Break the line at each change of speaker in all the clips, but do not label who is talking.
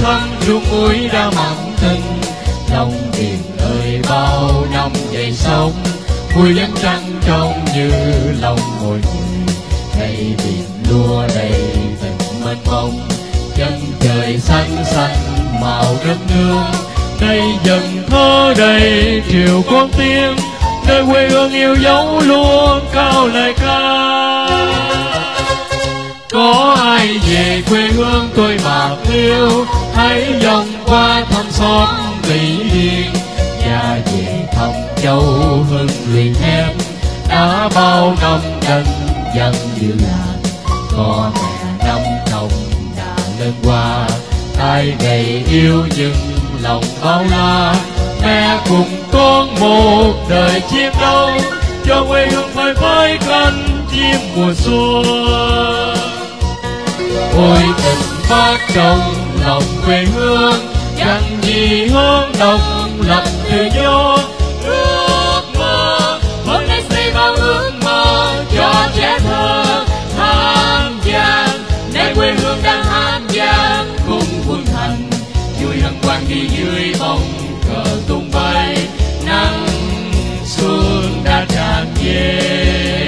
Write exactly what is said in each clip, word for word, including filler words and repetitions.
thăm ruộng muối đã mặn tình, lòng biển ơi bao năm dậy sóng, mùi vẫn trăng trong như lòng mỗi người. Đây biển lúa đầy tình mênh mông, chân trời xanh xanh màu đất nước. Đây dần thơ đầy triều con tiếng, nơi quê hương yêu dấu luôn cao lời ca. Có ai về quê hương tôi bạc liêu, hãy vòng qua thăm xóm Mỹ Yên, và về thăm châu Hưng luyện thép đã bao năm đành dần dự làng. Có mẹ năm đồng đã lên qua, tay gầy yêu nhưng lòng bao la. Mẹ cùng con một đời chiến đấu, cho quê hương phơi phới cánh chim mùa xuân. Ôi tình bác trong lòng quê hương, chẳng gì hơn độc lập tự do. Ước mơ hôm nay xây bao ước mơ cho trẻ thơ than vàng, nay quê hương đang hát vang cùng quân thành. Vui hân hoan đi dưới bóng cờ tung bay, nắng xuân đã tràn về.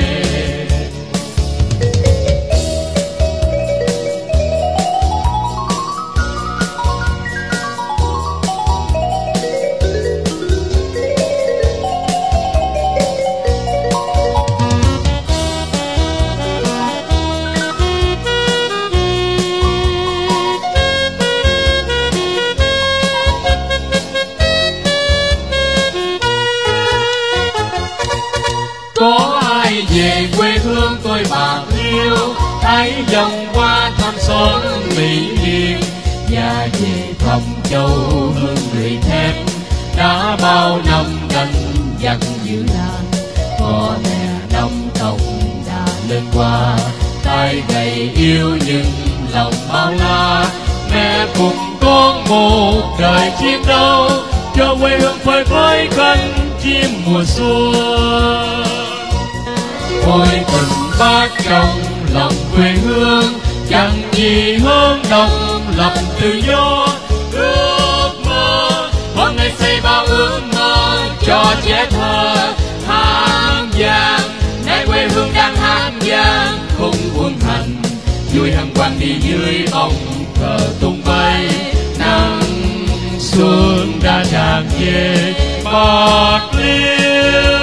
Có ai về quê hương tôi bạc liêu, hãy vòng qua thăm xóm Mỹ Yên, và về thăm châu Hưng luyện thép đã bao năm đành dặn giữ làng. Có mẹ năm đồng đã lên qua, tay gầy yêu nhưng lòng bao la. Mẹ cùng con một đời chiến đấu, cho quê hương phơi phới cánh chim mùa xuân. Ôi tình bác trong lòng quê hương, chẳng gì hơn độc lập tự do. Ước mơ hôm nay xây bao ước mơ cho trẻ thơ than vàng, nay quê hương đang hát vang cùng quân thành. Vui hân hoan đi dưới bóng cờ tung bay, nắng xuân đã tràn về bạc liêu.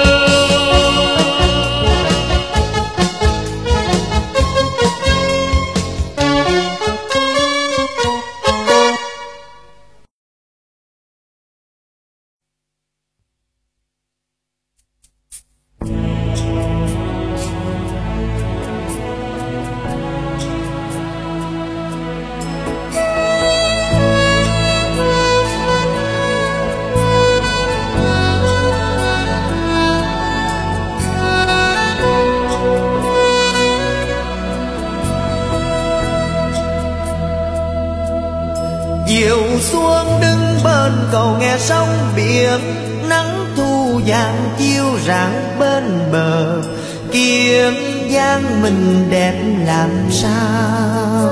Chiều xuống đứng bên cầu nghe sóng biển, nắng thu vàng chiếu rạng bên bờ. Kiên Giang mình đẹp làm sao,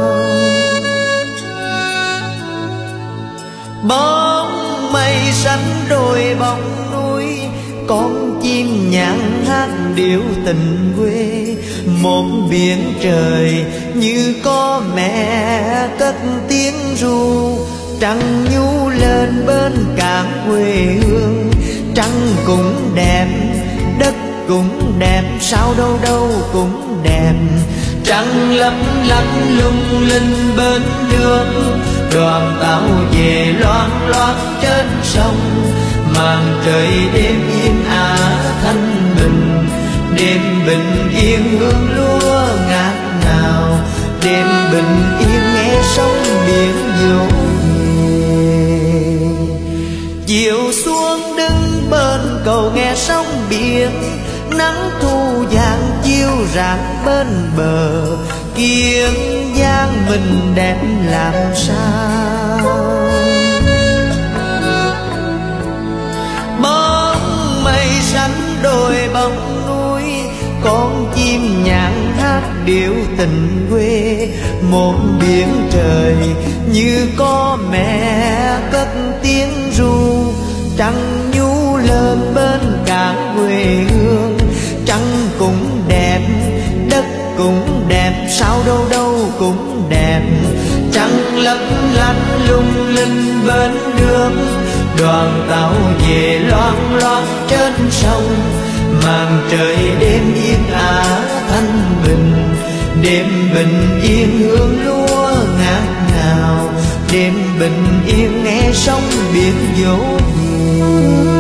bóng mây xanh đôi bóng núi, con chim nhạn hát điệu tình quê. Một biển trời như có mẹ cất tiếng ru, trăng nhu lên bên cạn quê hương. Trăng cũng đẹp, đất cũng đẹp, sao đâu đâu cũng đẹp. Trăng lấp lánh lung linh bên nước, đoàn tàu về loan loáng trên sông. Màn trời đêm yên ả thanh bình, đêm bình yên hương lúa ngát ngào. Đêm bình yên nghe sóng biển dỗ về. Chiều xuống đứng bên cầu nghe sóng biển, nắng thu vàng chiếu rạng bên bờ. Kiên Giang mình đẹp làm sao, bóng mây xanh đôi bóng núi, con chim nhạn hát hát điệu tình quê. Một biển trời như có mẹ cất tiếng ru, trăng nhu lên bên cảng quê hương. Trăng cũng đẹp, đất cũng đẹp, sao đâu đâu cũng đẹp. Trăng lấp lánh lung linh bên đường, đoàn tàu về loan loáng trên sông. Màn trời đêm yên ả thanh bình, đêm bình yên hương lúa ngát ngào. Đêm bình yên nghe sóng biển dỗ về.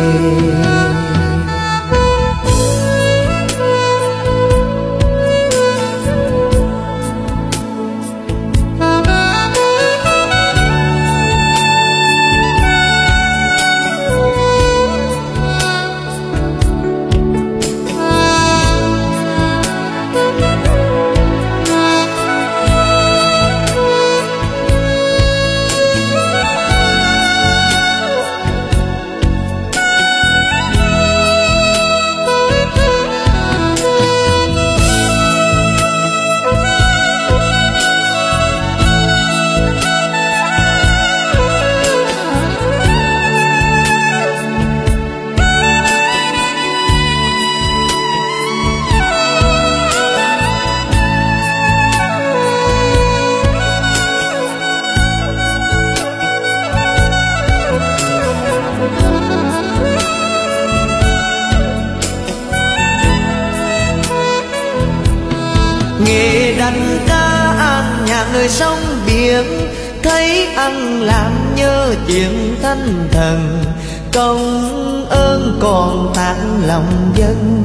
Nghề đánh cá ăn nhà người sông biển, thấy ăn làm nhớ chuyện thanh thần. Công ơn còn tặng lòng dân,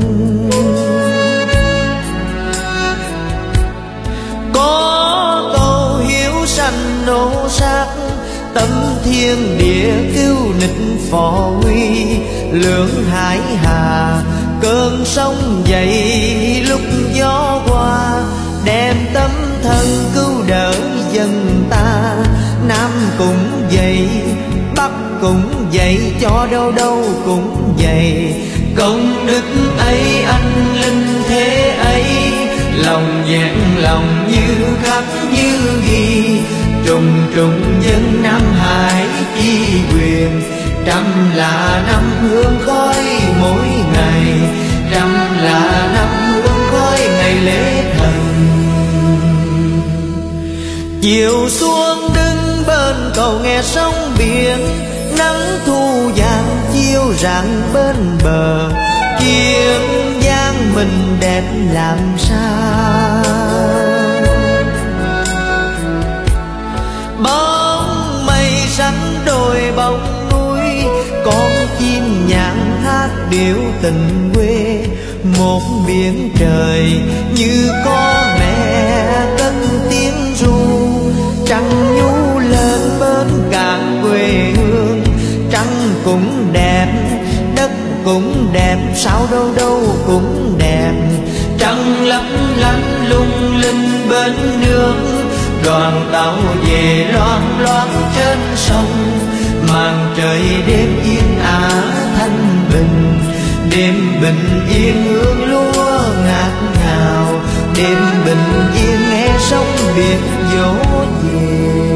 có câu hiếu sanh nô sát, tâm thiên địa cứu nịch phò huy. Lưỡng hải hà cơn sóng dậy lúc gió qua, đem tấm thân cứu đỡ dân ta. Nam cũng vậy, Bắc cũng vậy, cho đâu đâu cũng vậy. Công đức ấy anh linh thế ấy, lòng vẹn lòng như khắc như ghi. Trùng trùng dân Nam Hải chi quyền, trăm là năm hương khói mỗi ngày. Trăm là năm hương khói ngày lễ thần. Chiều xuống đứng bên cầu nghe sóng biển, nắng thu vàng chiếu rạng bên bờ. Kiên Giang mình đẹp làm sao, bóng mây xanh đôi bóng núi. Con chim nhạn hát điệu tình quê. Một biển trời như có mẹ cất tiếng ru, trăng nhu lên bên cạn quê hương. Trăng cũng đẹp, đất cũng đẹp, sao đâu đâu cũng đẹp. Trăng lấp lánh lung linh bên đường, đoàn tàu về loan loáng trên sông. Màn trời đêm yên ả thanh bình, đêm bình yên hương lúa ngát ngào. Đêm bình yên nghe sóng biển dỗ về.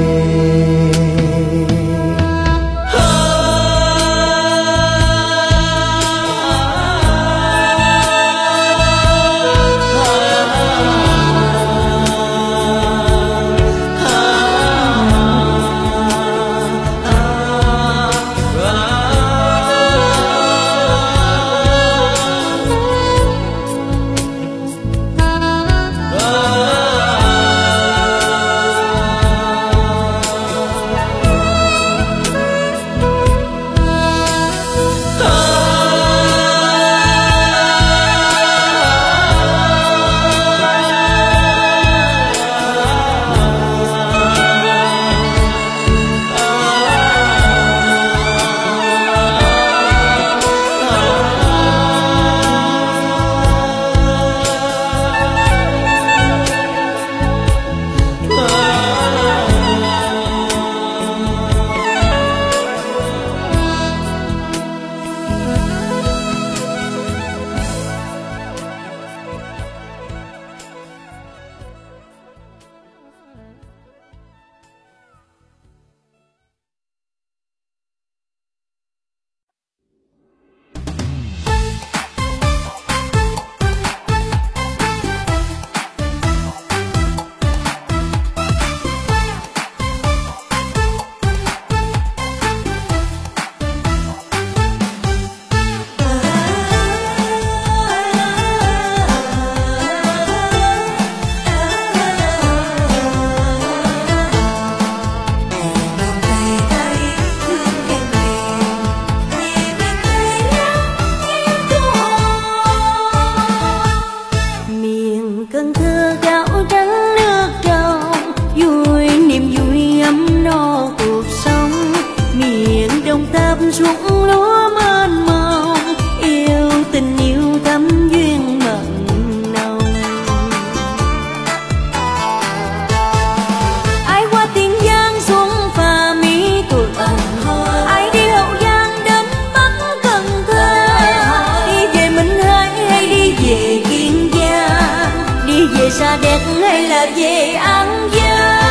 là về An Giang.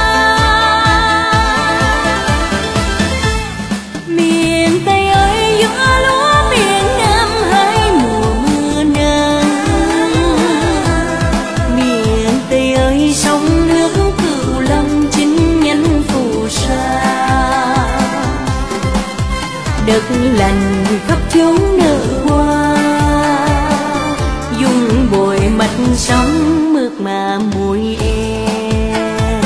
Miền Tây ơi giữa lúa miền Nam hai mùa mưa nắng. Miền Tây ơi sông nước Cửu Long chính nhánh phù sa. Đất lành khắp chốn nở hoa, dung bồi mạch sóng mượt mà mùi em.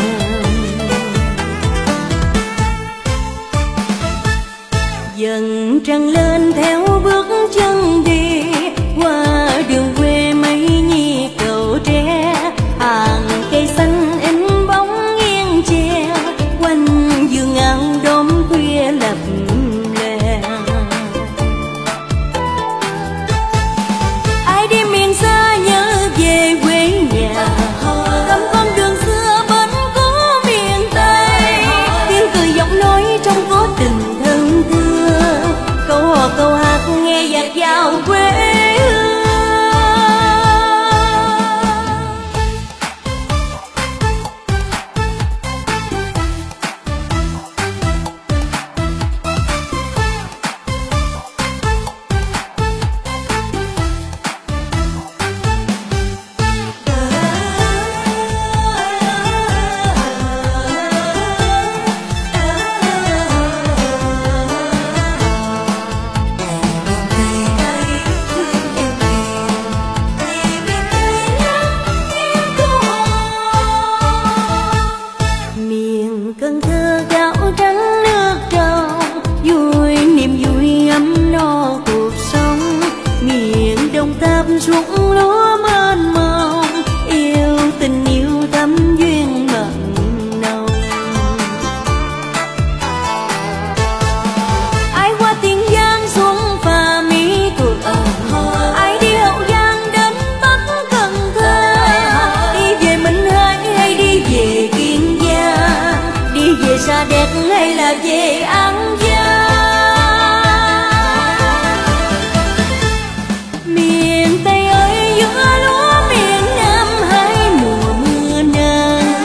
Dần trăng lên theo bước chân đi, qua đường quê mấy nhi cầu tre. Hàng cây xanh in bóng nghiêng che, quanh vườn áo đốm khuya lập lè. Ai đi miền xa nhớ về quê nhà, cầm con đường xưa bên cố miền Tây. Tiếng cười giọng nói trong có tình thân thương, câu hò câu hát nghe dạt dào quê hương. Miền Cần Thơ gạo trắng nước trong, vui niềm vui ấm no cuộc sống. Miền Đồng Tháp ruộng lúa mênh mông, yêu tình yêu thắm duyên mặn nồng. Ai qua Tiền Giang xuống Phà Mỹ Thuận, ai đi Hậu Giang đến Bắc Cần Thơ. Đi về Minh Hải hay đi về Kiên Giang, đi về Sa Đéc hay là về An Giang. Miền Tây ơi giữa lúa miền Nam hai mùa mưa nắng.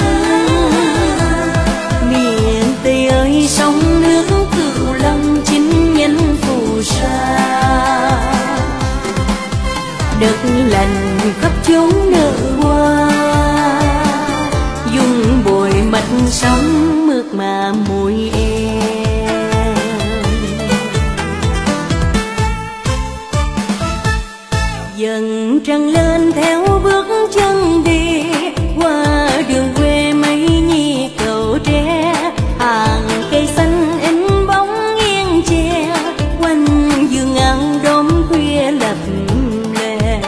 Miền Tây ơi sông nước Cửu Long chính nhánh phù sa. Đất lành khắp chốn nở hoa, dung bồi mạch sóng mượt mà mùi em. Dần trăng lên theo bước chân đi, qua đường quê mấy nhi cầu tre. Hàng cây xanh in bóng nghiêng che, quanh vườn áo đốm khuya lập lè.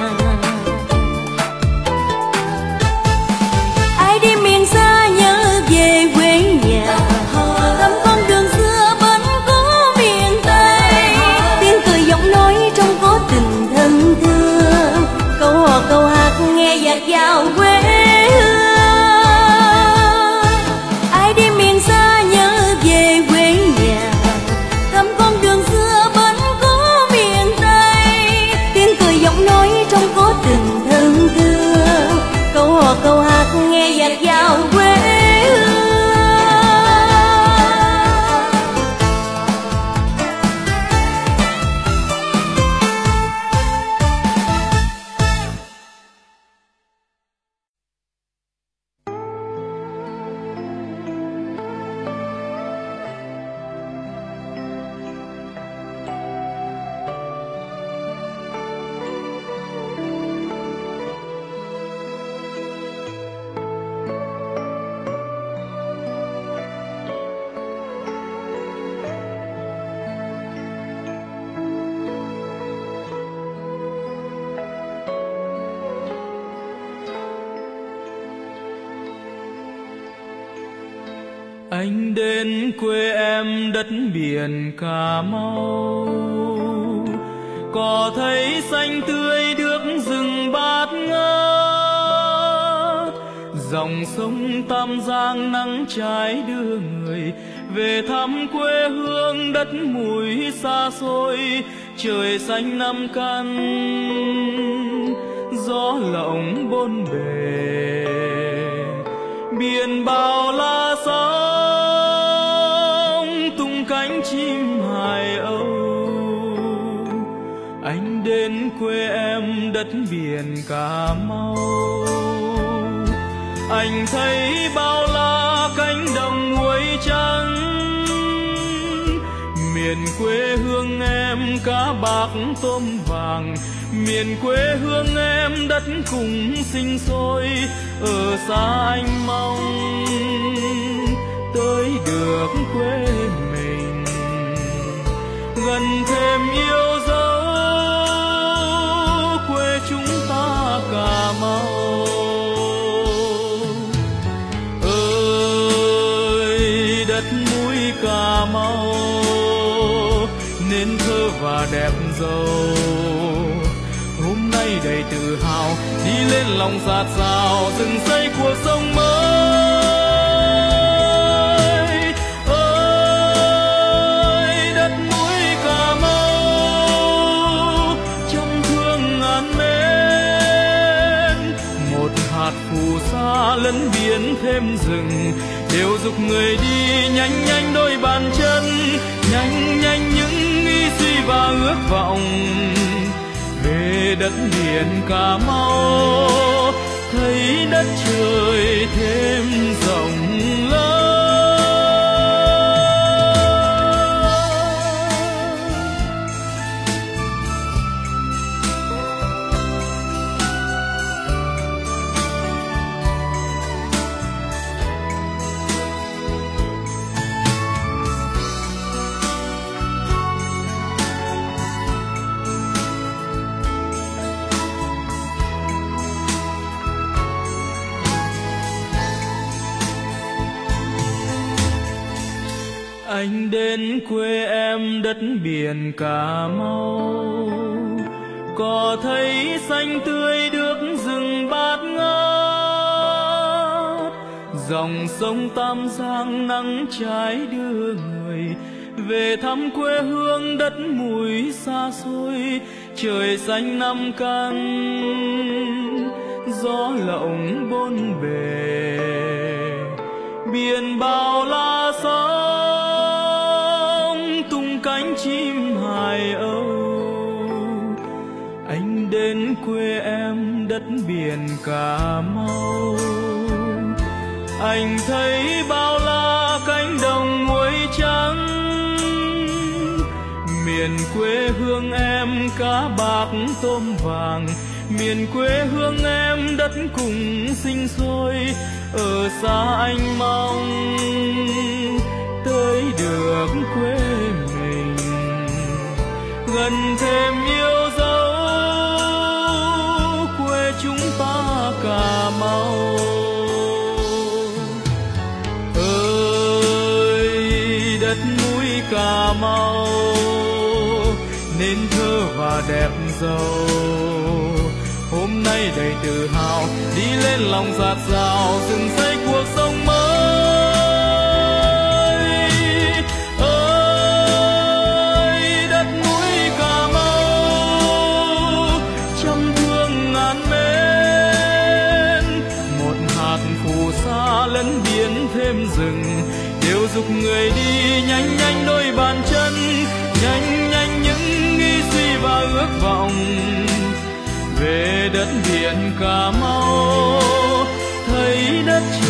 Ai đi miền xa nhớ về quê nhà, cầm con đường xưa bên cố miền Tây. Tiếng cười giọng nói trong có tình thân thương, câu hò câu hát nghe dạt dào quê hương. Ai đi miền xa nhớ về quê nhà, cầm con đường xưa bên cố miền Tây. Tiếng cười giọng nói trong có tình thân thương, câu hò câu hát nghe dạt dào quê hương.
Anh đến quê em đất biển Cà Mau, có thấy xanh tươi nước rừng bát ngát. Dòng sông Tam Giang nắng trái đưa người về thăm quê hương đất mùi xa xôi. Trời xanh năm căn, gió lộng bốn bề,
biển bao la sóng tung cánh chim hải âu. Anh đến quê em đất biển Cà Mau, anh thấy bao la cánh đồng muối trắng. Miền quê hương em cá bạc tôm vàng, miền quê hương em đất cùng sinh sôi. Ở xa anh mong tới được quê mình, gần thêm yêu dấu quê chúng ta Cà Mau. Ơi đất mũi Cà Mau nên thơ và đẹp giàu, hôm nay đầy tự hào đi lên lòng dạt dào dựng xây cuộc sống mới. Ơi đất mũi Cà Mau trong thương ngàn mến, một hạt phù sa lấn biển thêm rừng đều dục người đi nhanh nhanh đôi bàn chân, nhanh nhanh những nghĩ suy và ước vọng về đất biển Cà Mau, thấy đất trời thêm rộng lớn. Anh đến quê em đất biển Cà Mau, có thấy xanh tươi nước rừng bát ngát, dòng sông Tam Giang nắng trái đưa người về thăm quê hương đất mũi xa xôi. Trời xanh năm căn gió lộng bốn bề, biển bao la sóng tung cánh chim hải âu. Anh đến quê em đất biển Cà Mau, anh thấy bao la cánh đồng muối trắng. Miền quê hương em cá bạc tôm vàng, miền quê hương em đất cùng sinh sôi. Ở xa anh mong tới được quê mình, gần thêm yêu dấu quê chúng ta Cà Mau. Ơi đất mũi Cà Mau nên thơ và đẹp giàu, hôm nay đầy tự hào đi lên lòng dạt dào dựng xây cuộc sống mới. Ơi đất mũi Cà Mau trong thương ngàn mến, một hạt phù sa lấn biển thêm rừng đều dục người đi nhanh nhanh đôi bàn chân, nhanh nhanh những nghĩ suy và ước vọng về đất biển Cà Mau, thấy đất trời